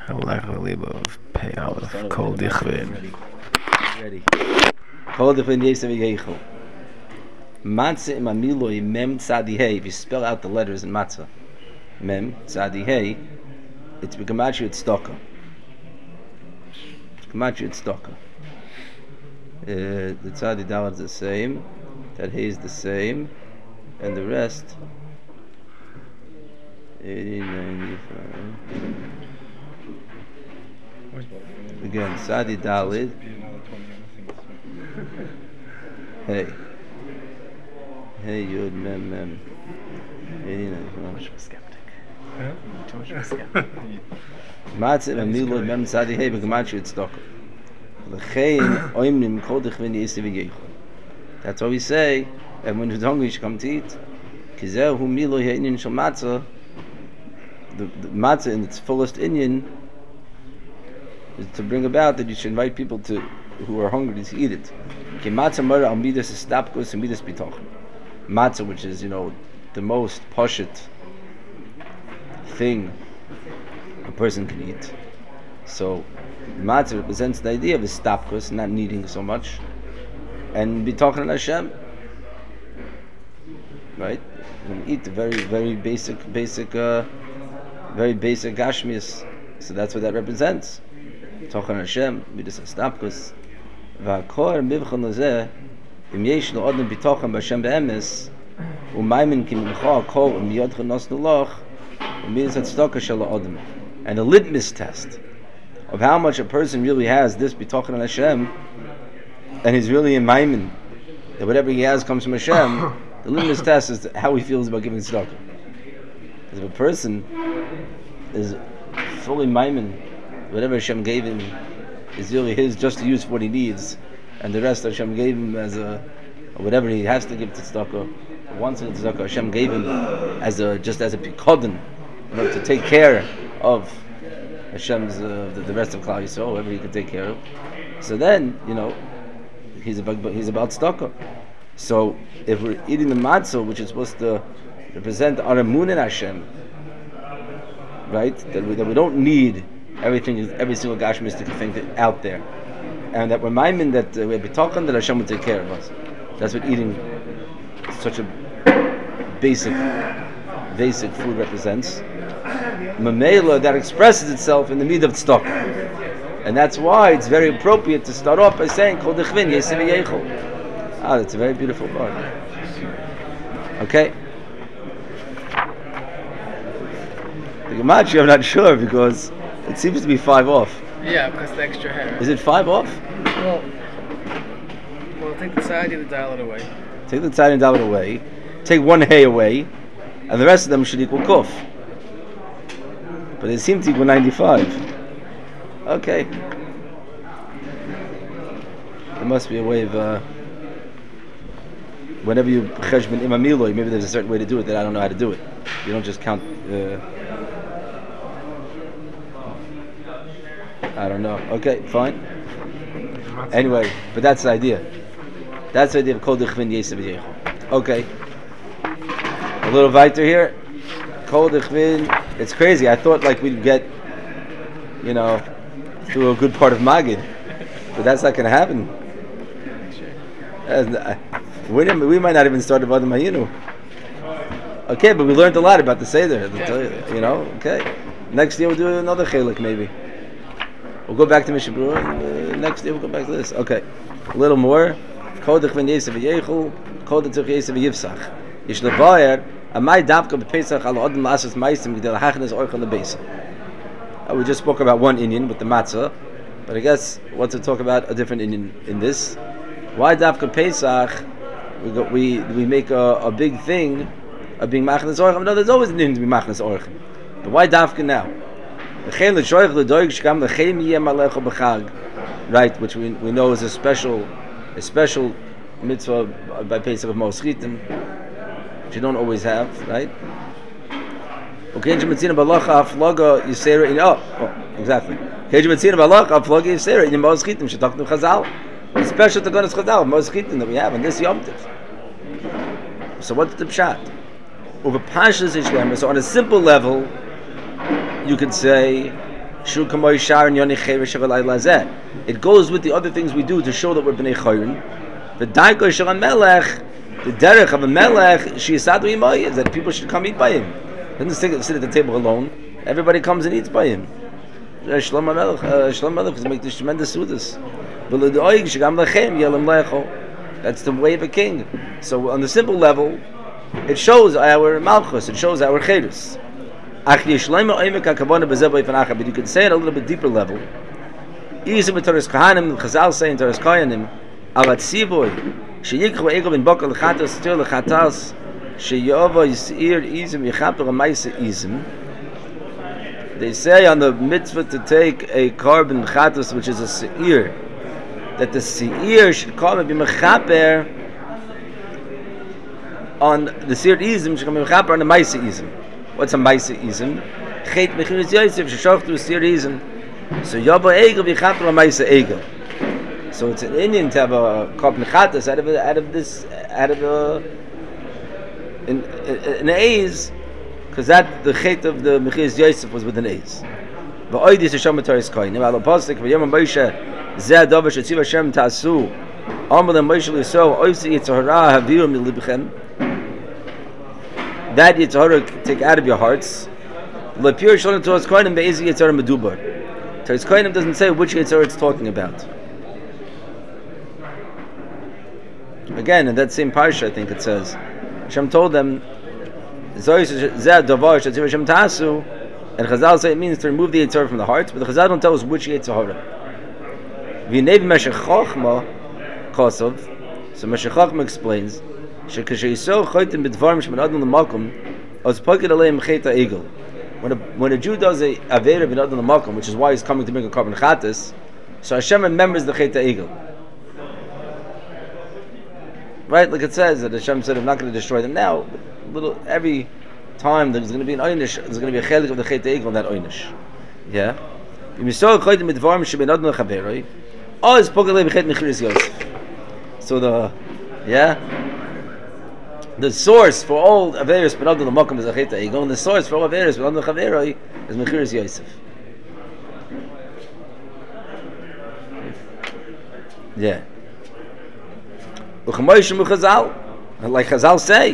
Halacha Libov, Pei Aleph, Kol Dichvin. Ready. Kol Dichvin Yesav Yeichel. Matzah im Amiloi Mem Tzadi Hey. If you spell out the letters in Matzah, Mem Tzadi Hey, it's B'Gematria Tzedakah. Gematria Tzedakah. The Tzadi Dalet is the same, that Hey is the same, and the rest 80, 95. Again, Tzadi Dalet. Hey. Hey, Yud, Mem. 89. Too much of a skeptic. Too much of a skeptic. Matzah im Amiloi Mem Tzadi Hey B'Gematria Tzedakah. L'chein oimnim kol dichvin Yesav Yeichel. That's what we say. Everyone who's hungry should come to eat. Kizeh hu miloi ha'inyan shel matzah. The matzah in its fullest inyan is to bring about that you should invite people to who are hungry to eat it. Ki matzah mara al midas estapkus and midas bitochen. Matzah, which is, the most pashut thing a person can eat. So matzah represents the idea of estapkus, not needing so much, and bitochen on Hashem. Right? And eat the very basic gashmias. So that's what that represents. Tochen Hashem, midas estapkus. V'akor mivchan lezeh, im yesh lo odem bitochen b'Hashem be'emes, u'maymin ki mimcha kol u'miyodcha nosnu loch, u'midas tzedakah shel odem. And a litmus test of how much a person really has this bitochen on Hashem, and he's really in maimin, that whatever he has comes from Hashem. The litmus test is how he feels about giving tzedakah. Because if a person is fully maimin, whatever Hashem gave him is really his just to use for what he needs, and the rest Hashem gave him as whatever he has to give to tzedakah. Once in tzedakah, Hashem gave him just as a pikodin, to take care of Hashem's the rest of Klal Yisrael, whatever he could take care of. So then, he's about tzedakah. So if we're eating the matzah, which is supposed to represent our emun in Hashem, right? That we don't need every single gashmistic thing out there, and that we're maimin that we're bitochen that Hashem will take care of us. That's what eating such a basic food represents. Mamela, that expresses itself in the need of tzedakah, and that's why it's very appropriate to start off by saying Kol Dichvin Yesav Yeichel. That's a very beautiful part. Okay. The Gematria, I'm not sure, because it seems to be 5 off. Yeah, because the extra hair. Is it 5 off? Well, take the side of the dalet away. Take the tzadi and dalet away. Take one hay away, and the rest of them should equal kuf. But they seem to equal 95. Okay. There must be a way of whenever you cheshbon im amiloi, maybe there's a certain way to do it that I don't know how to do it. You don't just count. I don't know. Okay, fine. Anyway, but that's the idea. That's the idea of Kol Dichvin Yesav Yeichel. Okay. A little weiter here. Kol Dichvin. It's crazy. I thought we'd get, through a good part of Magid, but that's not going to happen. We might not even start about the Mayinu. Okay, but we learned a lot about the Seder. Okay. Next year we'll do another Chelik maybe. We'll go back to Mishabur, and next year we'll go back to this. Okay. A little more. Kol Dichvin Yesav Yeichel, Kol Dichvin Yesav Yivsach. Yish levayer, amay davka b'Pesach al odem la'asas ma'asim g'dei l'hachnes orcha lebeisa. We just spoke about one Inyan with the matzah, but I guess want to talk about a different Inyan in this. Why davka Pesach? We make a big thing of being machnes orchim. No, there's always an Inyan to be machnes orchim. But why davka now? Right, which we know is a special mitzvah by Pesach of Mos Chitim, which you don't always have, right? Exactly. It's special to Gonas Chazal, Mos Chitim that we have on this Yom Tov. So what's the pshat? Over Pashas Ishlemer, so on a simple level, you could say It goes with the other things we do to show that we're bnei chayrin. The derech of a melech, is that people should come eat by him. Doesn't sit at the table alone. Everybody comes and eats by him. Shlomo Melech is making this tremendous sudas. That's the way of a king. So on the simple level, it shows our malchus, it shows our chedus. But you could say it a little bit deeper level. Chazal say in Toras Kohanim, alat sivoy sheyikhu egel ben bokal chatas stil chatas sheyovo yisir izim yichaper ma'ase izim. They say on the mitzvah to take a carbon chatas, which is a seir, that the seir should come and be mechaper on the seir izim, should come and be mechaper on the ma'ase izim. What's a ma'ase izim? Chet mechiris Yosef sheshoch to a seir izim. So yovo egel yichaper ma'ase egel. So it's an Indian to have a carbon chatas out of an A's, because that the chet of the Mechias Yosef was with an A's. But oidis Hashem Toras Kohanim. Al pasuk v'yom Moshe zeh davar shetziv Hashem tasu. Amar Moshe l'Yisrael oivsi yitzhara haviru milibchem. That yitzhara take out of your hearts. L'pir shalom Toras Kohanim be'ezi yitzhara medubar. Toras Kohanim doesn't say which yitzhara it's talking about. Again, in that same parsha, I think it says, Hashem told them, and Chazal say it means to remove the Yitzhar from the heart, but the Chazal don't tell us which Yitzhar. So Meshech Chochma explains, when a Jew does a Avera b'nadon l'makom, which is why he's coming to bring a carbon chatas, so Hashem remembers the Chet HaEgel. Right, like it says that Hashem said, "I'm not going to destroy them now." But every time there's going to be an oynish, there's going to be a chelik of the chet ha'egel on that oynish. Yeah. So the source for all averis benadon l'makom is a chet ha'egel, and the source for all averis benadon l'chaveroi is mechiras Yosef. Yeah. Like Chazal say,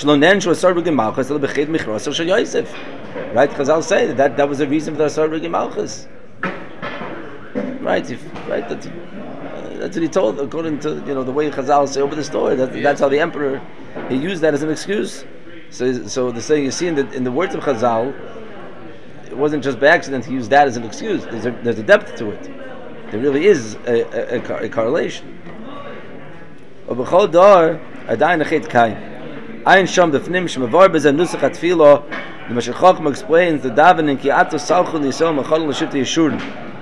right? Chazal say that was the reason for the Asar Rigim Malchus. Right? That's what he told, according to the way Chazal say over the story. That's how the emperor he used that as an excuse. So the saying you see in the words of Chazal, it wasn't just by accident he used that as an excuse. There's a depth to it. There really is a correlation. ובכל דור עדיין החטא קיים. אין שם בפנים שמבואר בזה נוסח התפילה, למשל חוכמה explains the davening כי עתו סלחו לישראל מחול לשבט ישורן.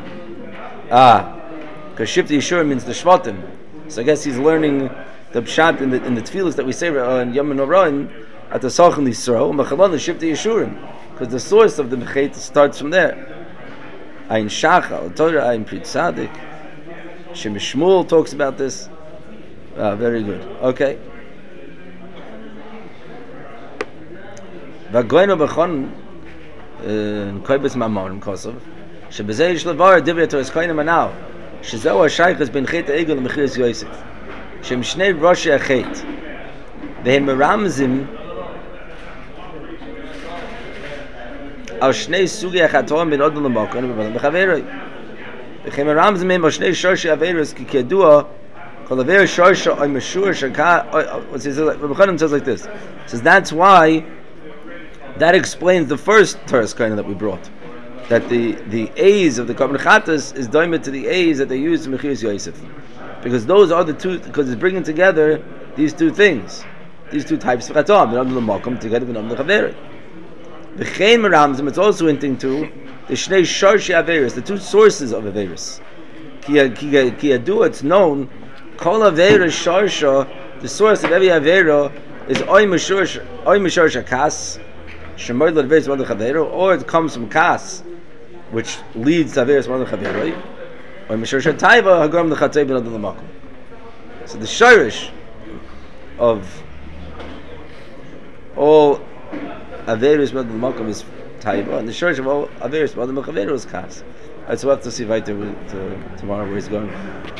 Because Shivta Yeshurun means the Shvatim. So I guess he's learning the pshat in the tefillas that we say in Yom Norain at the Salchan Yisrael, Machalon the Shivta Yeshurun, because the source of the Mechet starts from there. Ein Shachal, Torah, Ein Pri Tzadik. Shem Shmuel talks about this. Very good. Okay. Vagoyno b'chon koibes ma'amorim kosov shebezeh yish levar divrei Toras Kohanim anal shezeu ha'shaychus ben chet ha'egel l'mechiras Yosef shem shnei roshei ha'chet v'hem meramzim al shnei sugi ha'chatorim ben odom l'makom v'ben b'chaveroi v'hem meramzim hem al shnei shorshei averos ki kedua kol aver shorsha oy meshur shaka. Rabbi Chanan says like this. Says that's why. That explains the first Toras Kohanim that we brought. That the A's of the Korban Chatas is doimed to the A's that they use in Mechiras Yosef. Because those are the two, because it's bringing together these two things. These two types of Chatam. V'nam l'makom together v'nam l'chaverei. V'chein meramzim, it's also hinting to the Shnei Shorshei Averis, the two sources of Averis. Ki yadua, it's known, Kol Averis Shorsha, the source of every Avera is Oy Meshor Shakas, or it comes from Kas, which leads to Averis Mordech Chaveroi, or Meshor Shataiva Hagam L'Chatzei Ben Adon L'Makom. So the shirish of all Averis Ben Adon L'Makom is taiva, and the shortage of all averis, all the mechaveros kas. Right, so we'll have to see right there tomorrow where he's going.